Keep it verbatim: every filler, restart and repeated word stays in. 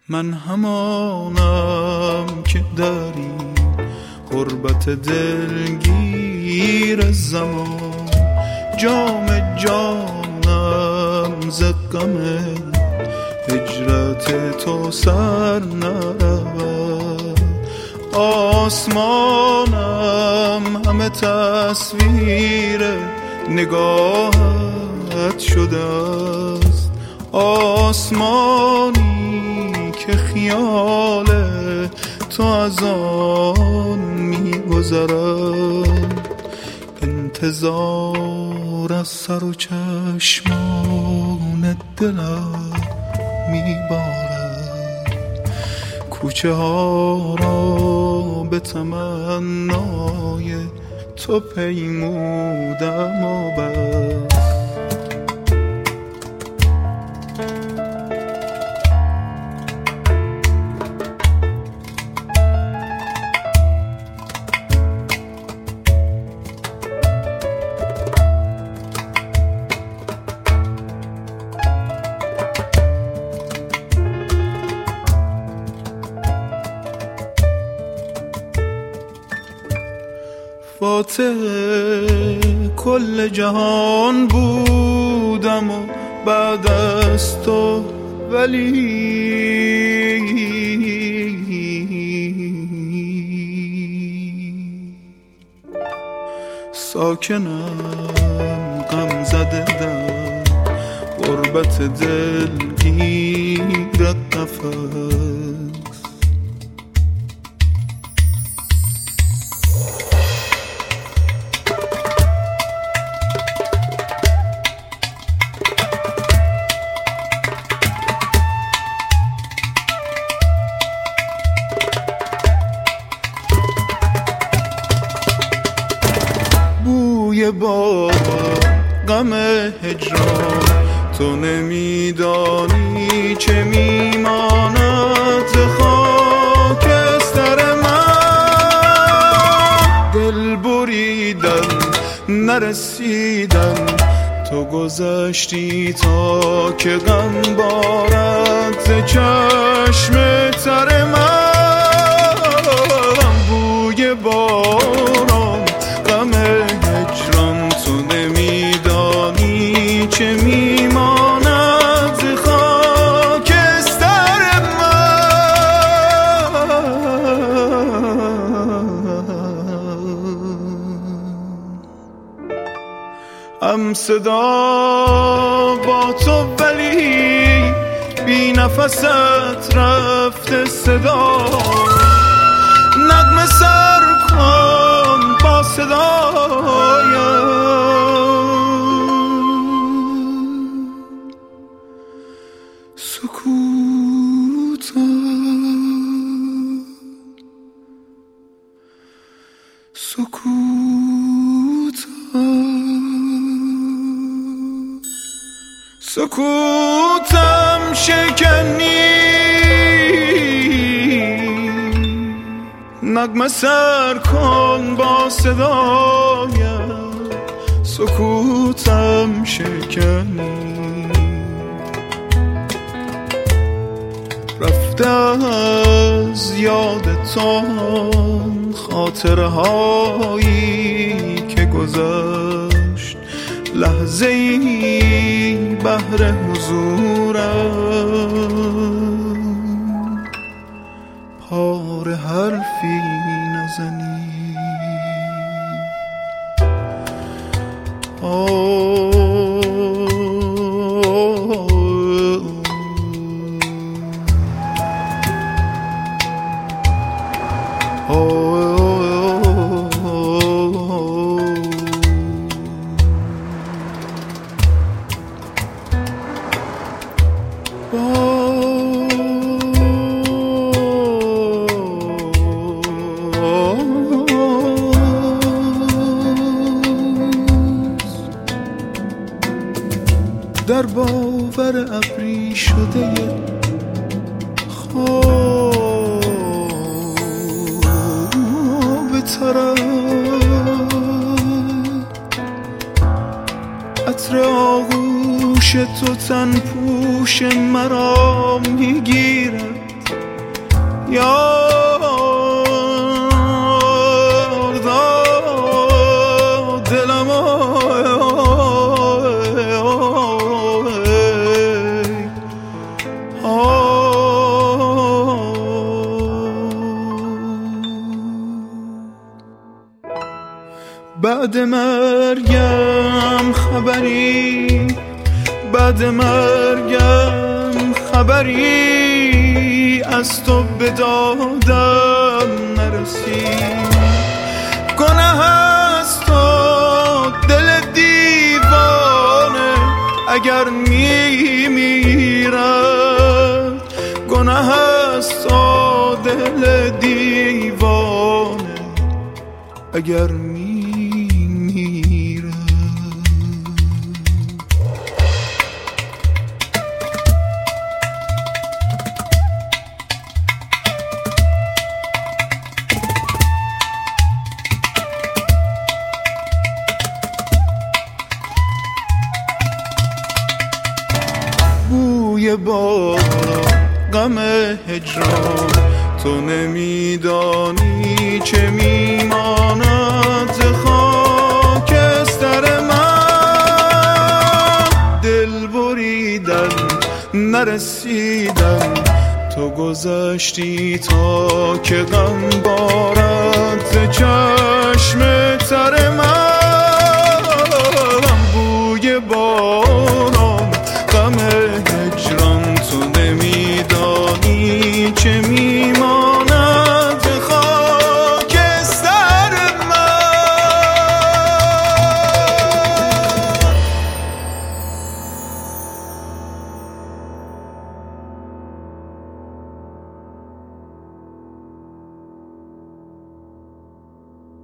من همانم که داری غربت دلگیر زمان، جام جانم ز غم هجرت تو سر نرود. آسمانم همه تصویر نگاهت شده است، آسمانی که خیال تو از آن می‌گذرد. انتظار از سر و چشمان دلم می‌بارد، کوچه ها را به تمنای تو پیمودم و بس. فاتح کل جهان بودم و بعد از تو ولی ساکنم غم زده در غربت دلگیرت نفس. بوی با غم هجران تو نمیدانی چه میماند ز خاکستر من. دل بریدن نرسیدن تو گذشتی تا که غم بارد ز چشم تر من. بوی باران غم هجران تو نمیدانی چه میماند ز خاکستر من. هم صدا با تو ولی بی نفست رفته صدا، نغمه سر کن با صدایم. سکوتم سکوتم سکوتم شکنی، نغمه سر کن با صدایم. سکوتم شکنی، رفته از یاد تو خاطره هایی که گذشت، لحظه ای بهر حضورم پار حرفی نزنی. در باور ابری شده خواب طرف، عطر آغوش تو تن پوش مرا میگیرد، یار داد دلم بعد مرگم خبری بعد مرگم خبری از تو به دادم نرسید گناه است تو دل دیوانه اگر میمیرد گناه است تو دل دیوانه اگر میمیرد بوی باد غم هجران تو نمیدانی چه میماند ز خاکستر من دل بریدن نرسیدم تو گذشتی تا که غم بارد ز چشم تر من